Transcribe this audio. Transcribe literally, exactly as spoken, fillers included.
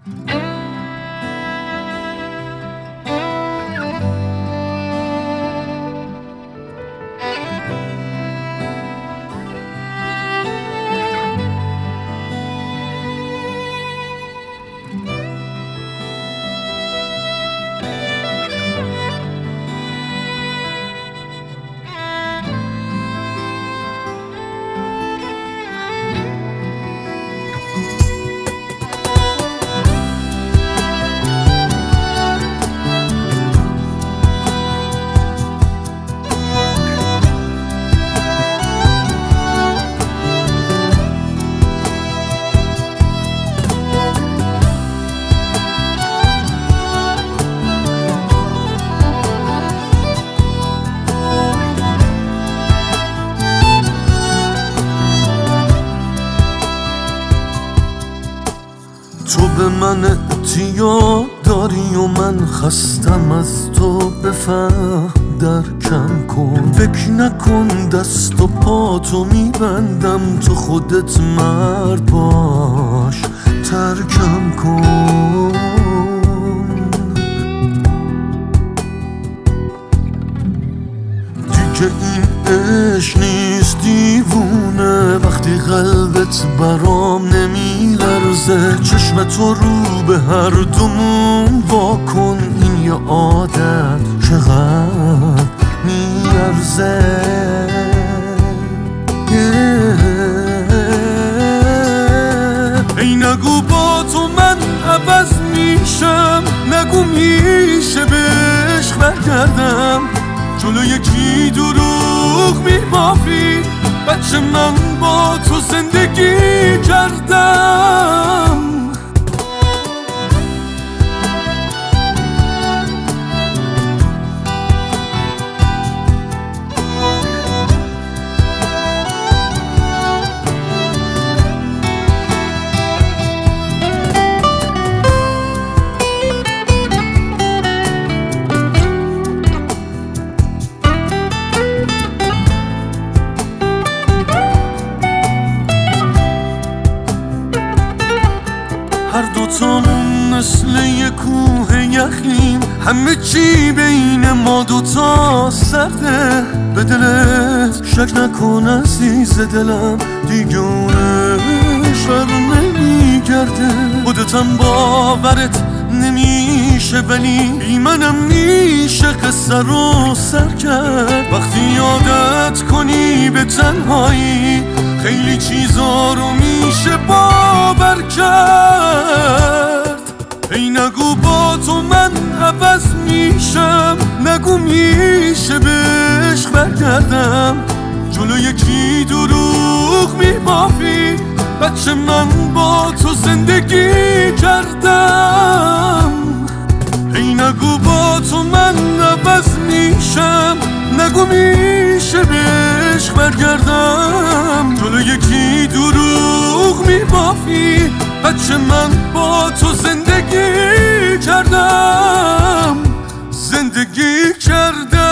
تو به من اعتیاد داری و من خستم از تو، بفهم درکم کن. فکر نکن دست و پا تو میبندم، تو خودت مرد باش ترکم کن. دیگه این عشق نیست دیوونه، وقتی قلبت برام نمیلرزه. چشم تو رو به هر دومون واکن، این یه عادت چقدر میارزه. ای نگو با تو من عوض میشم، نگو میشه به عشق برگردم. جلو یکی دروغ میبافی، بچه من با تو زندگی کردم. هر دوتامون مثل یه کوه یخیم، همه چی بین ما دوتا سرده. به دلت شک نکن عزیز دلم، دیگه اونش بر نمیگرده. خودتم باورت نمیشه ولی بی منم میشه قصه رو سر کرد. وقتی عادت کنی به تنهایی، خیلی چیزا رو میشه باور کرد. ای نگو با تو من عوض میشم، نگو میشه به عشق برگردم. جلو یکی دروغ میبافی، بچه من با تو زندگی کردم. ای نگو با تو من عوض میشم، نگو میشه به عشق برگردم. جلو یکی دروغ میبافی، بچه من با تو زندگی کردم، زندگی کردم.